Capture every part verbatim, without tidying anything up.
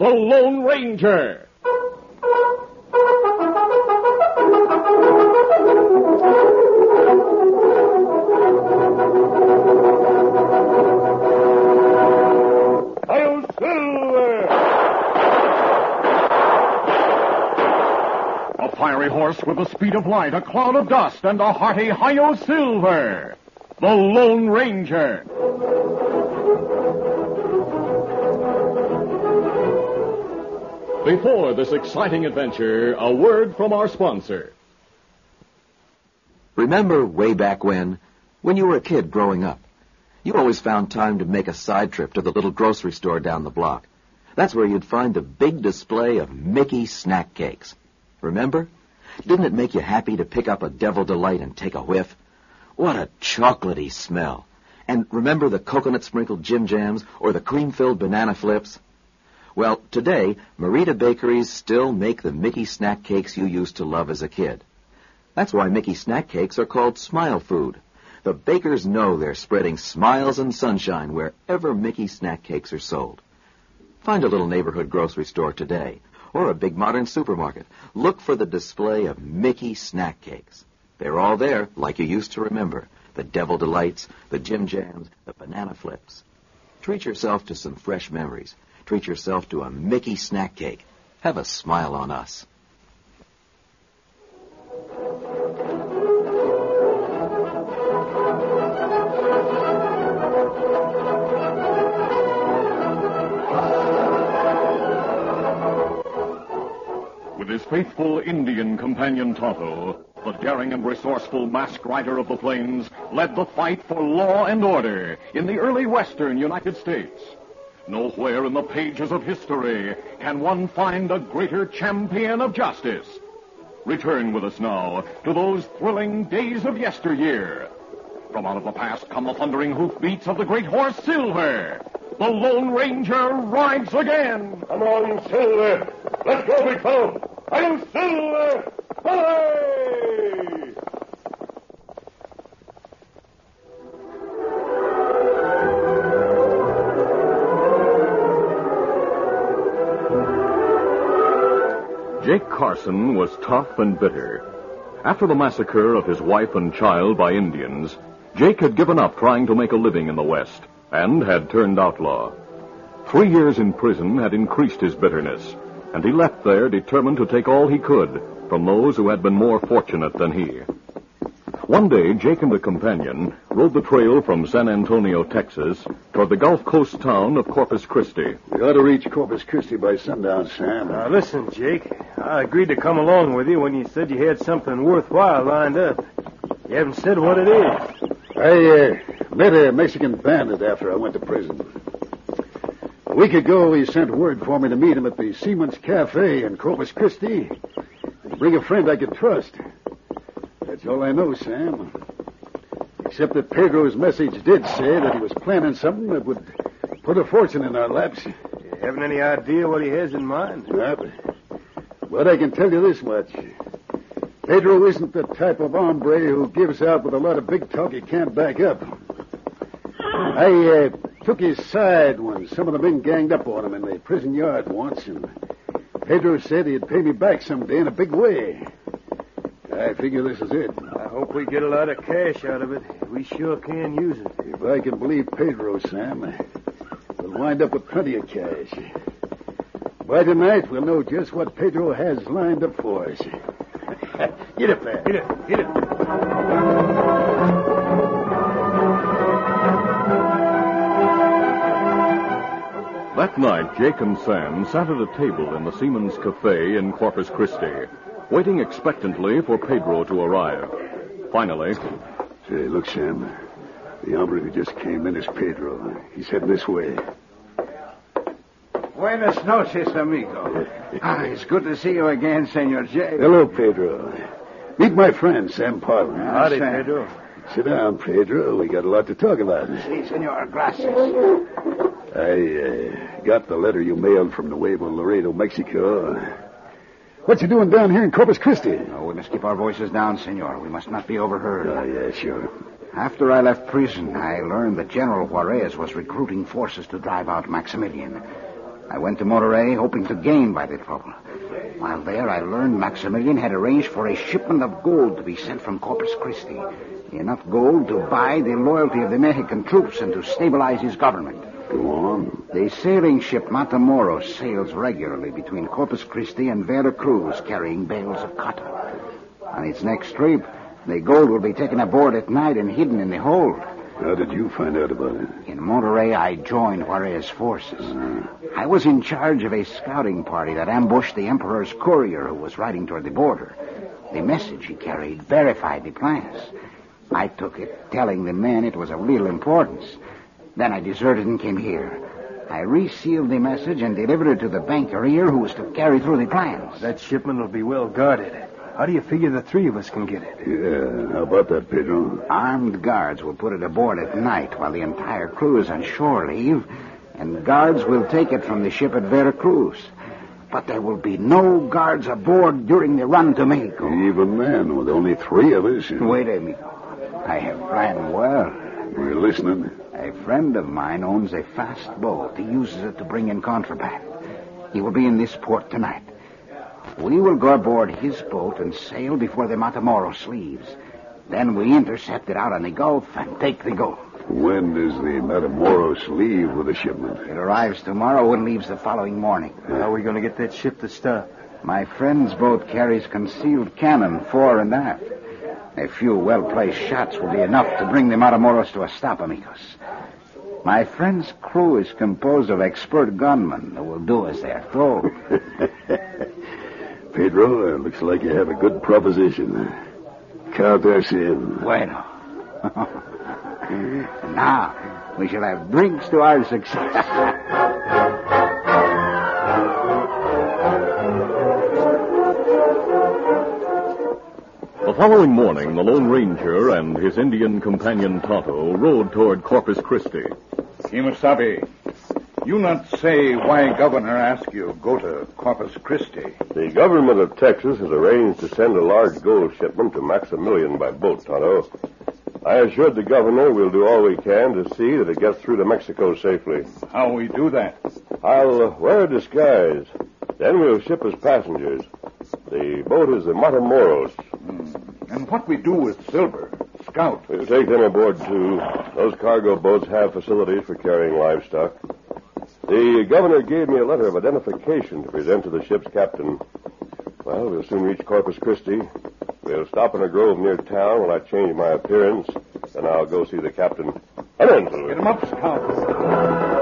the Lone Ranger. Fiery horse with the speed of light, a cloud of dust, and a hearty Hi-Yo Silver, the Lone Ranger. Before this exciting adventure, a word from our sponsor. Remember way back when, when you were a kid growing up, you always found time to make a side trip to the little grocery store down the block. That's where you'd find the big display of Mickey snack cakes. Remember? Didn't it make you happy to pick up a Devil Delight and take a whiff? What a chocolatey smell. And remember the coconut-sprinkled Jim Jams or the cream-filled banana flips? Well, today, Merita Bakeries still make the Mickey snack cakes you used to love as a kid. That's why Mickey snack cakes are called Smile Food. The bakers know they're spreading smiles and sunshine wherever Mickey snack cakes are sold. Find a little neighborhood grocery store today, or a big modern supermarket. Look for the display of Mickey snack cakes. They're all there, like you used to remember. The Devil Delights, the Jim Jams, the banana flips. Treat yourself to some fresh memories. Treat yourself to a Mickey snack cake. Have a smile on us. With his faithful Indian companion Tonto, the daring and resourceful masked rider of the plains led the fight for law and order in the early western United States. Nowhere in the pages of history can one find a greater champion of justice. Return with us now to those thrilling days of yesteryear. From out of the past come the thundering hoofbeats of the great horse Silver. The Lone Ranger rides again. Come on, Silver. Let's go, big fellow. I'm Silver. Hooray! Jake Carson was tough and bitter. After the massacre of his wife and child by Indians, Jake had given up trying to make a living in the West and had turned outlaw. Three years in prison had increased his bitterness, and he left there determined to take all he could from those who had been more fortunate than he. One day, Jake and a companion rode the trail from San Antonio, Texas, toward the Gulf Coast town of Corpus Christi. We ought to reach Corpus Christi by sundown, Sam. Now, listen, Jake. I agreed to come along with you when you said you had something worthwhile lined up. You haven't said what it is. I uh, met a Mexican bandit after I went to prison. A week ago, he sent word for me to meet him at the Seaman's Cafe in Corpus Christi and bring a friend I could trust. That's all I know, Sam. Except that Pedro's message did say that he was planning something that would put a fortune in our laps. You haven't any idea what he has in mind? Yeah, but, but I can tell you this much. Pedro isn't the type of hombre who gives out with a lot of big talk he can't back up. I uh, took his side when some of the men ganged up on him in the prison yard once, and Pedro said he'd pay me back someday in a big way. I figure this is it. I hope we get a lot of cash out of it. We sure can use it. If I can believe Pedro, Sam, we'll wind up with plenty of cash. By tonight, we'll know just what Pedro has lined up for us. Get up there. Get it, get it. That night, Jake and Sam sat at a table in the Seaman's Cafe in Corpus Christi, waiting expectantly for Pedro to arrive. Finally... Say, look, Sam. The hombre who just came in is Pedro. He's heading this way. Buenas noches, amigo. Ah, it's good to see you again, Senor Jake. Hello, Pedro. Meet my friend, Sam Parlin. Howdy, Sam. Pedro. Sit down, Pedro. We got a lot to talk about. Si, senor. Gracias. I uh, got the letter you mailed from Nuevo Laredo, Mexico. What you doing down here in Corpus Christi? Oh, we must keep our voices down, senor. We must not be overheard. Oh, yeah, sure. After I left prison, I learned that General Juarez was recruiting forces to drive out Maximilian. I went to Monterey hoping to gain by the trouble. While there, I learned Maximilian had arranged for a shipment of gold to be sent from Corpus Christi. Enough gold to buy the loyalty of the Mexican troops and to stabilize his government. Go on. The sailing ship Matamoros sails regularly between Corpus Christi and Veracruz, carrying bales of cotton. On its next trip, the gold will be taken aboard at night and hidden in the hold. How did you find out about it? In Monterey, I joined Juarez's forces. Uh, I was in charge of a scouting party that ambushed the Emperor's courier who was riding toward the border. The message he carried verified the plans. I took it, telling the men it was of little importance. Then I deserted and came here. I resealed the message and delivered it to the banker here who was to carry through the plans. That shipment will be well guarded. How do you figure the three of us can get it? Yeah, how about that, Pedro? Armed guards will put it aboard at night while the entire crew is on shore leave, and guards will take it from the ship at Veracruz. But there will be no guards aboard during the run to Mexico. Even then, with only three of us. Wait, amigo. I have planned well. We're listening. A friend of mine owns a fast boat. He uses it to bring in contraband. He will be in this port tonight. We will go aboard his boat and sail before the Matamoros leaves. Then we intercept it out on the Gulf and take the gold. When does the Matamoros leave with the shipment? It arrives tomorrow and leaves the following morning. How are we going to get that ship to stop? My friend's boat carries concealed cannon fore and aft. A few well-placed shots will be enough to bring the Matamoros to a stop, amigos. My friend's crew is composed of expert gunmen who will do as they're told. Pedro, uh, looks like you have a good proposition. Count us in. Bueno. Now, we shall have drinks to our success. The following morning, the Lone Ranger and his Indian companion Tonto rode toward Corpus Christi. Kimasabi, you not say why governor asked you go to Corpus Christi. The government of Texas has arranged to send a large gold shipment to Maximilian by boat, Tonto. I assured the governor we'll do all we can to see that it gets through to Mexico safely. How we do that? I'll uh, wear a disguise. Then we'll ship as passengers. The boat is the Matamoros. Hmm. And what we do with silver? Scout. We'll take them aboard, too. Those cargo boats have facilities for carrying livestock. The governor gave me a letter of identification to present to the ship's captain. Well, we'll soon reach Corpus Christi. We'll stop in a grove near town while I change my appearance. Then I'll go see the captain. Come in, Silver. Get him up, Scout.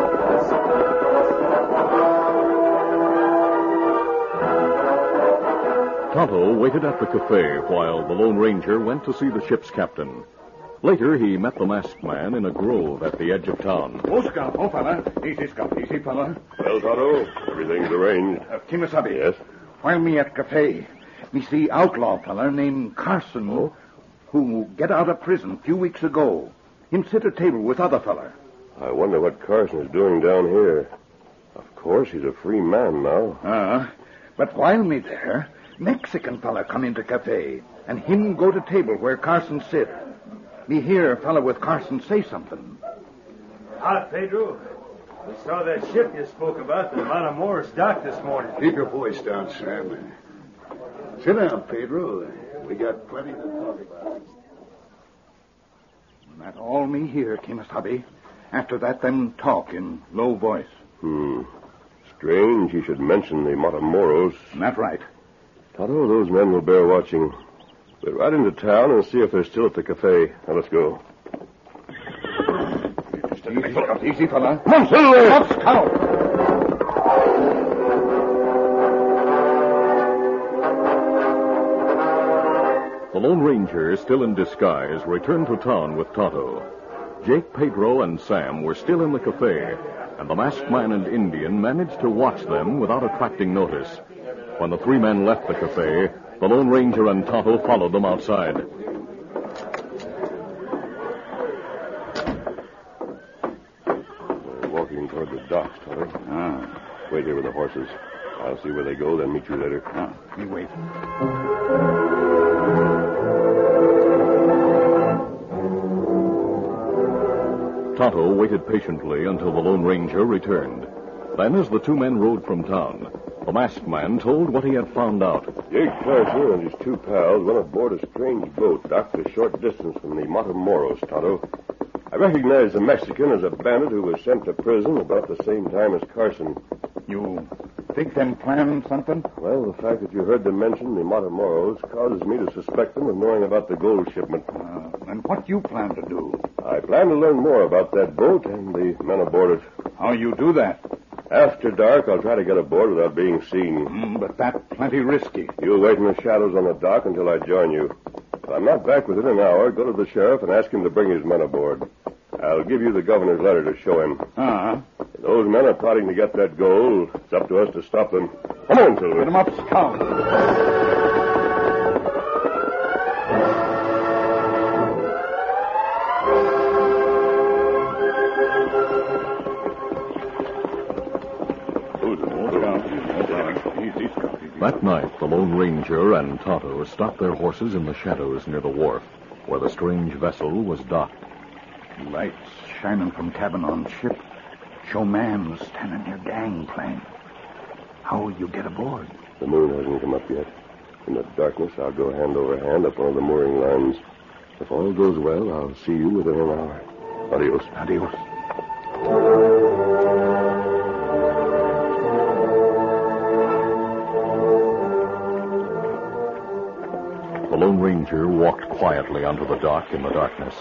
Tonto waited at the cafe while the Lone Ranger went to see the ship's captain. Later, he met the masked man in a grove at the edge of town. Oh, Scout. Oh, fella. Easy, Scout. Easy, fella. Well, Tonto, everything's arranged. Uh, Kimasabi. Yes? While me at cafe, me see outlaw fella named Carson Oh? who get out of prison a few weeks ago. Him sit at table with other fella. I wonder what Carson is doing down here. Of course, he's a free man now. Ah, but while me there, Mexican fella come into cafe, and him go to table where Carson sit. Me hear fella with Carson say something. Ah, Pedro. We saw that ship you spoke about, the Matamoros dock this morning. Keep your voice down, Sam. Sit down, Pedro. We got plenty to talk about. That all me hear, Kimasabi. After that, them talk in low voice. Hmm. Strange he should mention the Matamoros. That right. Tonto, those men will bear watching. We'll ride into town and see if they're still at the cafe. Now, let's go. Easy, fella. Easy, fella. Come on, Silver! Up, Scout! The Lone Ranger, still in disguise, returned to town with Tonto. Jake, Pedro, and Sam were still in the cafe, and the masked man and Indian managed to watch them without attracting notice. When the three men left the cafe, the Lone Ranger and Tonto followed them outside. We're walking toward the docks, Tonto. Ah, Wait here with the horses. I'll see where they go, then meet you later. ah, me wait. Tonto waited patiently until the Lone Ranger returned. Then, as the two men rode from town, the masked man told what he had found out. Jake Carson and his two pals went aboard a strange boat docked a short distance from the Matamoros, Tonto. I recognized the Mexican as a bandit who was sent to prison about the same time as Carson. You think them planned something? Well, the fact that you heard them mention the Matamoros causes me to suspect them of knowing about the gold shipment. Uh, and what you plan to do? I plan to learn more about that boat and the men aboard it. How you do that? After dark, I'll try to get aboard without being seen. Mm, but that's plenty risky. You'll wait in the shadows on the dock until I join you. If I'm not back within an hour, go to the sheriff and ask him to bring his men aboard. I'll give you the governor's letter to show him. Uh-huh. If those men are plotting to get that gold, it's up to us to stop them. Come on, Silver. Get them up, Scout. That night, the Lone Ranger and Tonto stopped their horses in the shadows near the wharf, where the strange vessel was docked. Lights shining from cabin on ship. Show man standing near gangplank. How will you get aboard? The moon hasn't come up yet. In the darkness, I'll go hand over hand up one of the mooring lines. If all goes well, I'll see you within an hour. Adios. Adios. The Lone Ranger walked quietly onto the dock in the darkness.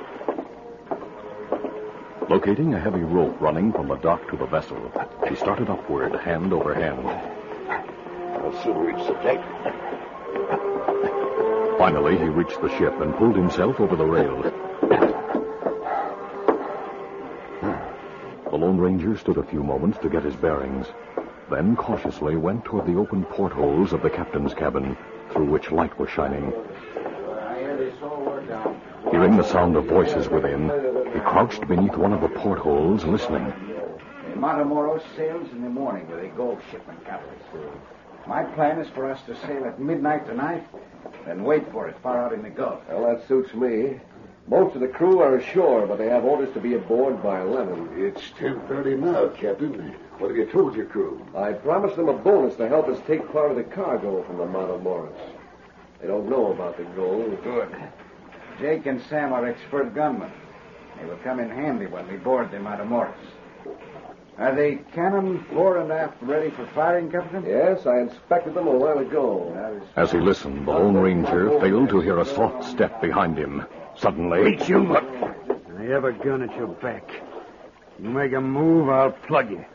Locating a heavy rope running from the dock to the vessel, he started upward, hand over hand. I'll soon reach the deck. Finally, he reached the ship and pulled himself over the rail. The Lone Ranger stood a few moments to get his bearings, then cautiously went toward the open portholes of the captain's cabin, through which light was shining. Hearing the sound of voices within, he crouched beneath one of the portholes, listening. The Matamoros sails in the morning with a gold shipment, Captain. My plan is for us to sail at midnight tonight, then wait for it far out in the Gulf. Well, that suits me. Most of the crew are ashore, but they have orders to be aboard by eleven. It's ten thirty now, Captain. What have you told your crew? I promised them a bonus to help us take part of the cargo from the Matamoros. They don't know about the gold. Good. Jake and Sam are expert gunmen. They will come in handy when we board the Matamoros. Are the cannon fore and aft ready for firing, Captain? Yes, I inspected them a while ago. As he listened, the Lone Ranger failed to hear a soft step behind him. Suddenly... Wait, you look. I have a gun at your back. You make a move, I'll plug you.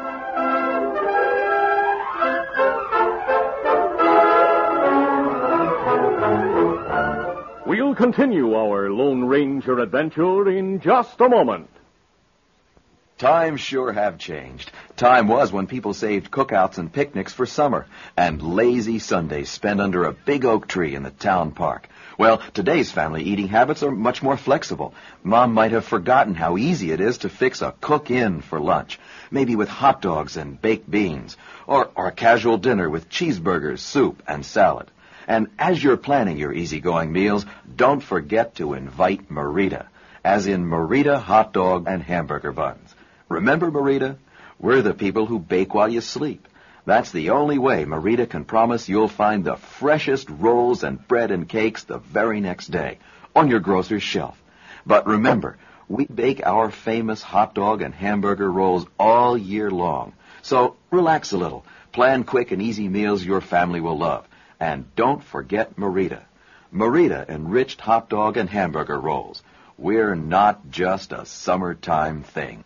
We'll continue our Lone Ranger adventure in just a moment. Times sure have changed. Time was when people saved cookouts and picnics for summer, and lazy Sundays spent under a big oak tree in the town park. Well, today's family eating habits are much more flexible. Mom might have forgotten how easy it is to fix a cook-in for lunch, maybe with hot dogs and baked beans, or, or a casual dinner with cheeseburgers, soup, and salad. And as you're planning your easygoing meals, don't forget to invite Merita, as in Merita hot dog and hamburger buns. Remember, Merita? We're the people who bake while you sleep. That's the only way Merita can promise you'll find the freshest rolls and bread and cakes the very next day on your grocer's shelf. But remember, we bake our famous hot dog and hamburger rolls all year long. So relax a little. Plan quick and easy meals your family will love. And don't forget Merita. Merita enriched hot dog and hamburger rolls. We're not just a summertime thing.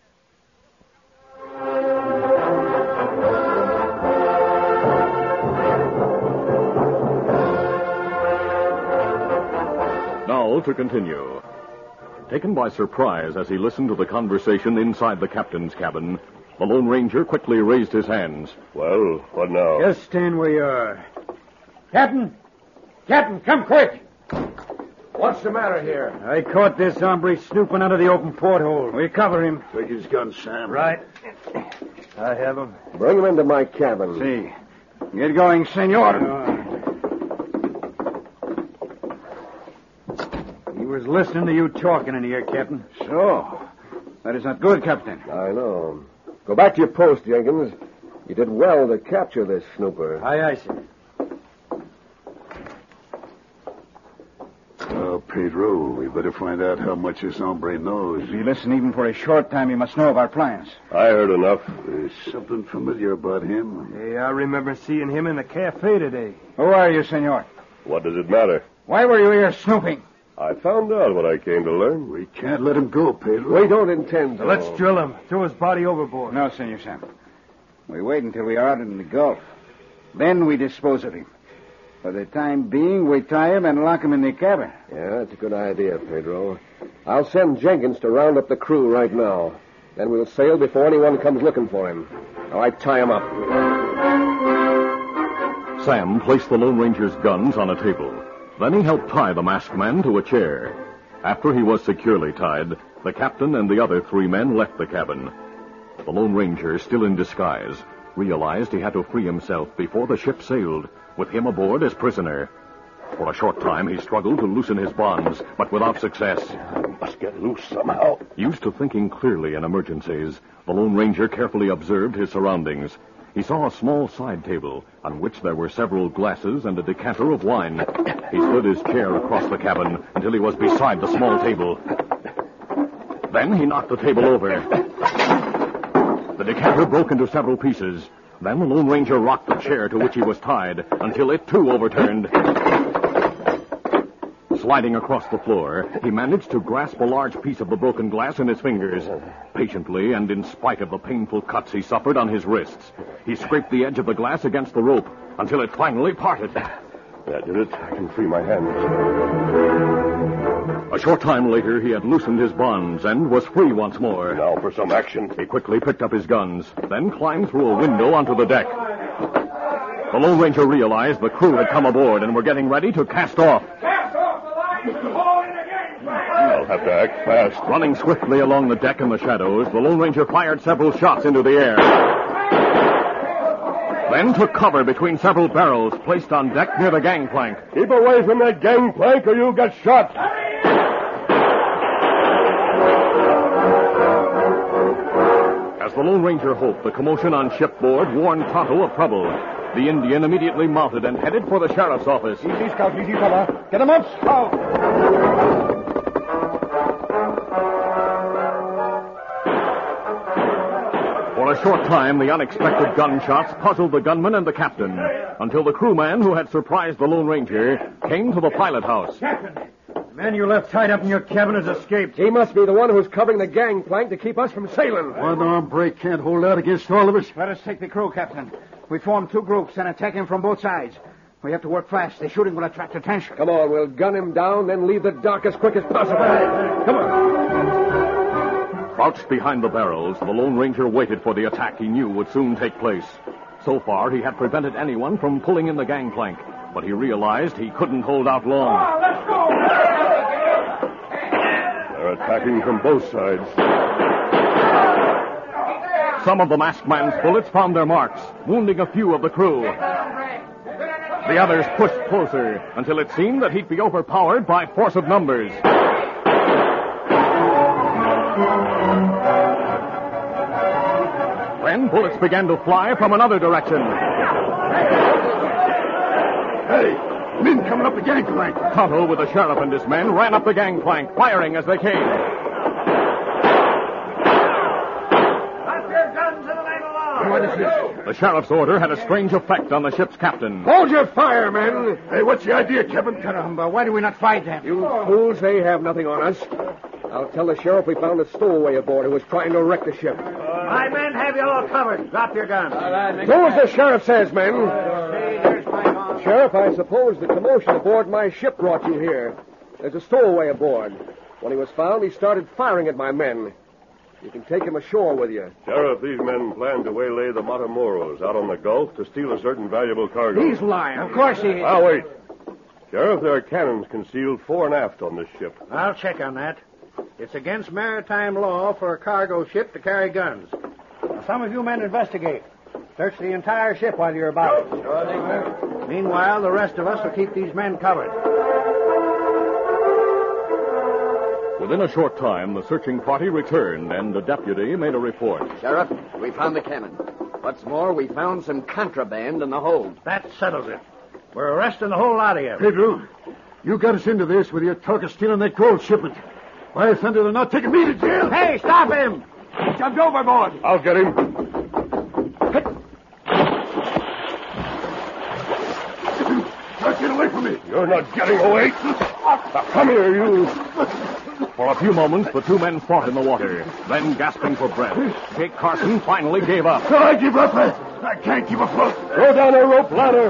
Now to continue. Taken by surprise as he listened to the conversation inside the captain's cabin, the Lone Ranger quickly raised his hands. Well, what now? Just stand where you are. Captain! Captain, come quick! What's the matter here? I caught this hombre snooping under the open porthole. We cover him. Take his gun, Sam. Right. I have him. Bring him into my cabin. See. Get going, senor. He was listening to you talking in here, Captain. So, that is not good, Captain. I know. Go back to your post, Jenkins. You did well to capture this snooper. Aye, aye, sir. Oh, Pedro, we better find out how much this hombre knows. If you listen even for a short time, you must know of our plans. I heard enough. There's something familiar about him. Hey, I remember seeing him in the cafe today. Who are you, senor? What does it matter? Why were you here snooping? I found out what I came to learn. We can't let him go, Pedro. We don't intend to. Let's drill him. Throw his body overboard. No, Senor Sam. We wait until we are out in the Gulf. Then we dispose of him. For the time being, we tie him and lock him in the cabin. Yeah, that's a good idea, Pedro. I'll send Jenkins to round up the crew right now. Then we'll sail before anyone comes looking for him. All right, tie him up. Sam placed the Lone Ranger's guns on a table. Then he helped tie the masked man to a chair. After he was securely tied, the captain and the other three men left the cabin. The Lone Ranger, still in disguise, realized he had to free himself before the ship sailed, with him aboard as prisoner. For a short time, he struggled to loosen his bonds, but without success. I must get loose somehow. Used to thinking clearly in emergencies, the Lone Ranger carefully observed his surroundings. He saw a small side table on which there were several glasses and a decanter of wine. He slid his chair across the cabin until he was beside the small table. Then he knocked the table over. The decanter broke into several pieces. Then the Lone Ranger rocked the chair to which he was tied until it, too, overturned. Sliding across the floor, he managed to grasp a large piece of the broken glass in his fingers. Patiently, and in spite of the painful cuts he suffered on his wrists, he scraped the edge of the glass against the rope until it finally parted. That did it. I can free my hands. A short time later, he had loosened his bonds and was free once more. Now for some action. He quickly picked up his guns, then climbed through a window onto the deck. The Lone Ranger realized the crew had come aboard and were getting ready to cast off. Cast off the line! Haul in again! I'll have to act fast. Running swiftly along the deck in the shadows, the Lone Ranger fired several shots into the air. Then took cover between several barrels placed on deck near the gangplank. Keep away from that gangplank or you'll get shot. As the Lone Ranger hoped, the commotion on shipboard warned Tonto of trouble. The Indian immediately mounted and headed for the sheriff's office. Easy, Scout, easy, fella. Get him up, Scout. For a short time, the unexpected gunshots puzzled the gunman and the captain, until the crewman who had surprised the Lone Ranger came to the pilot house. Captain, the man you left tied up in your cabin has escaped. He must be the one who's covering the gangplank to keep us from sailing. One hombre can't hold out against all of us. Let us take the crew, Captain. We form two groups and attack him from both sides. We have to work fast. The shooting will attract attention. Come on, we'll gun him down, then leave the dock as quick as possible. Come on. Crouched behind the barrels, the Lone Ranger waited for the attack he knew would soon take place. So far, he had prevented anyone from pulling in the gangplank, but he realized he couldn't hold out long. Oh, let's go! They're attacking from both sides. Some of the masked man's bullets found their marks, wounding a few of the crew. The others pushed closer until it seemed that he'd be overpowered by force of numbers. Then bullets began to fly from another direction. Hey, men coming up the gangplank. Tonto, with the sheriff and his men, ran up the gangplank, firing as they came. Put your guns in the name of law! What is this? The sheriff's order had a strange effect on the ship's captain. Hold your fire, men. Hey, what's the idea, Captain? Caramba, why do we not fight them? You fools, they have nothing on us. I'll tell the sheriff we found a stowaway aboard who was trying to wreck the ship. My men have you all covered. Drop your guns. Do as the sheriff says, men. Sheriff, I suppose the commotion aboard my ship brought you here. There's a stowaway aboard. When he was found, he started firing at my men. You can take him ashore with you. Sheriff, these men plan to waylay the Matamoros out on the Gulf to steal a certain valuable cargo. He's lying. Of course he is. Now, wait. Sheriff, there are cannons concealed fore and aft on this ship. I'll check on that. It's against maritime law for a cargo ship to carry guns. Now, some of you men investigate. Search the entire ship while you're about it. Meanwhile, the rest of us will keep these men covered. Within a short time, the searching party returned, and the deputy made a report. Sheriff, we found the cannon. What's more, we found some contraband in the hold. That settles it. We're arresting the whole lot of you. Pedro, you got us into this with your talk of stealing that gold shipment. Why thunder they're not taking me to jail? Hey, stop him! He jumped overboard. I'll get him. Don't get away from me. You're not getting away. Now, come here, you. For a few moments, the two men fought in the water. Then, gasping for breath, Jake Carson finally gave up. So I give up. I, I can't keep afloat. Throw down a rope ladder.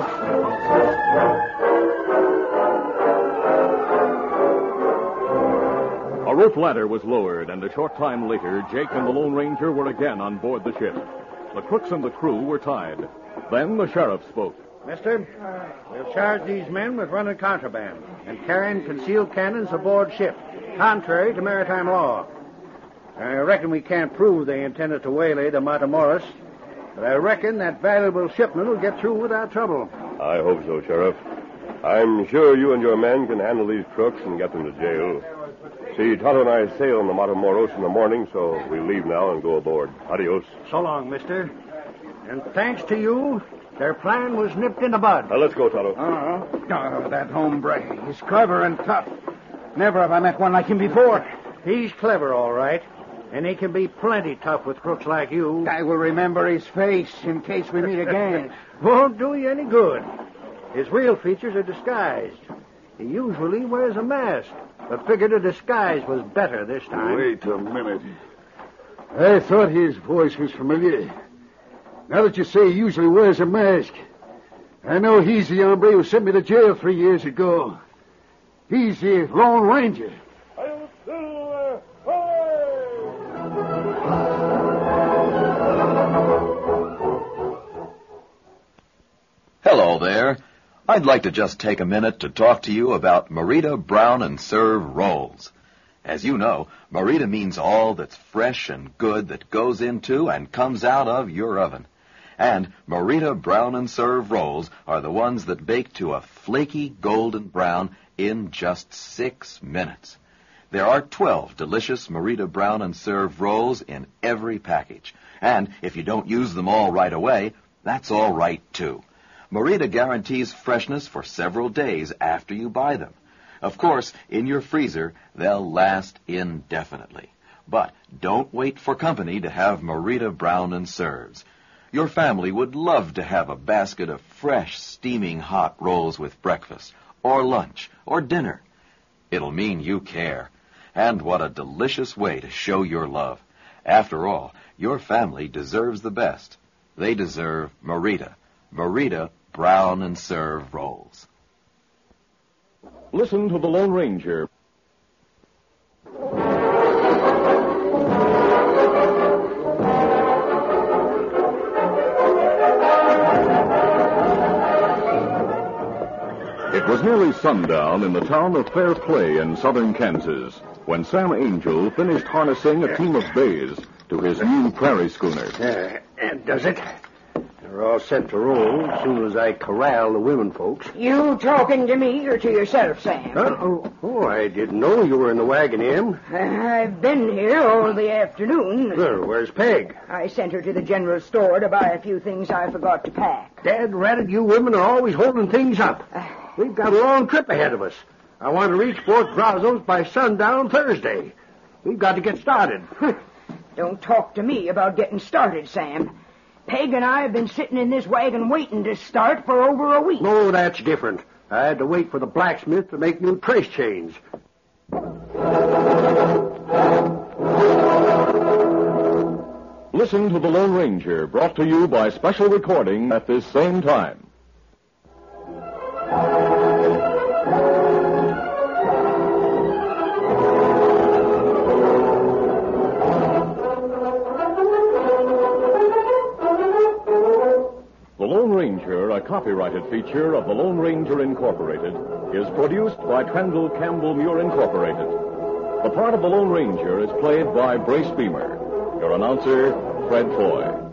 A rope ladder was lowered, and a short time later, Jake and the Lone Ranger were again on board the ship. The crooks and the crew were tied. Then the sheriff spoke. Mister, we'll charge these men with running contraband and carrying concealed cannons aboard ship, contrary to maritime law. I reckon we can't prove they intended to waylay the Matamoros, but I reckon that valuable shipment will get through without trouble. I hope so, Sheriff. I'm sure you and your men can handle these crooks and get them to jail. See, Tonto and I sail on the Matamoros in the morning, so we leave now and go aboard. Adios. So long, mister. And thanks to you, their plan was nipped in the bud. Now, let's go, Tonto. Uh-huh. Oh, that hombre. He's clever and tough. Never have I met one like him before. He's clever, all right. And he can be plenty tough with crooks like you. I will remember his face in case we meet again. Won't do you any good. His real features are disguised. He usually wears a mask, but figured a disguise was better this time. Wait a minute. I thought his voice was familiar. Now that you say he usually wears a mask, I know he's the hombre who sent me to jail three years ago. He's the Lone Ranger. Hello there. I'd like to just take a minute to talk to you about Merita Brown and Serve rolls. As you know, Merita means all that's fresh and good that goes into and comes out of your oven. And Merita Brown and Serve rolls are the ones that bake to a flaky golden brown in just six minutes. There are twelve delicious Merita Brown and Serve rolls in every package. And if you don't use them all right away, that's all right, too. Merita guarantees freshness for several days after you buy them. Of course, in your freezer, they'll last indefinitely. But don't wait for company to have Merita Brown and Serves. Your family would love to have a basket of fresh, steaming hot rolls with breakfast, or lunch, or dinner. It'll mean you care. And what a delicious way to show your love. After all, your family deserves the best. They deserve Merita. Merita Brown and Serve rolls. Listen to the Lone Ranger. It was nearly sundown in the town of Fair Play in southern Kansas when Sam Angel finished harnessing a team of bays to his new prairie schooner. Uh, and does it? They're all set to roll as soon as I corral the women folks. You talking to me or to yourself, Sam? Huh? Oh, oh, I didn't know you were in the wagon, Em. I've been here all the afternoon. Well, where's Peg? I sent her to the general store to buy a few things I forgot to pack. Dad ratted you women are always holding things up. We've got a long trip ahead of us. I want to reach Fort Brazos by sundown Thursday. We've got to get started. Don't talk to me about getting started, Sam. Peg and I have been sitting in this wagon waiting to start for over a week. No, that's different. I had to wait for the blacksmith to make new trace chains. Listen to the Lone Ranger, brought to you by special recording at this same time. The Lone Ranger, a copyrighted feature of the Lone Ranger Incorporated, is produced by Trendle Campbell Muir Incorporated. The part of the Lone Ranger is played by Brace Beamer. Your announcer, Fred Foy.